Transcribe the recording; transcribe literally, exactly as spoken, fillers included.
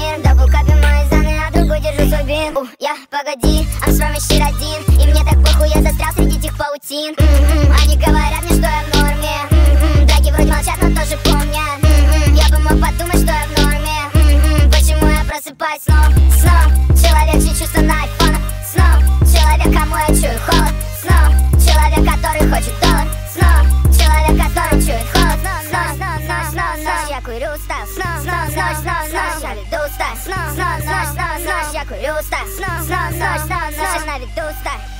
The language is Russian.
мир. Дабл капи мои заны, а другой держу свой бин. У, я, погоди, I'm с вами щит один. И мне так похуй, я застрял среди этих паутин. М-м-м, Они говорят мне, что я в норме. М-м-м, драки вроде молчат, но тоже помнят. М-м-м, Я бы мог подумать, что я в норме. М-м-м, Почему я просыпаюсь снова, снова? Человек, чьи чувства на айфонах. Снова человек, кому я чую холод. Снова человек, который хочет доллар. Снова человек, который чует холод. Снова, снова, снова, снова, снова я курю стайл. Снова, снова, снова, снова, снова я веду стайл. Снова, снова, снова, снова, снова я курю стайл. Снова, снова, снова, снова, снова я наведу стайл.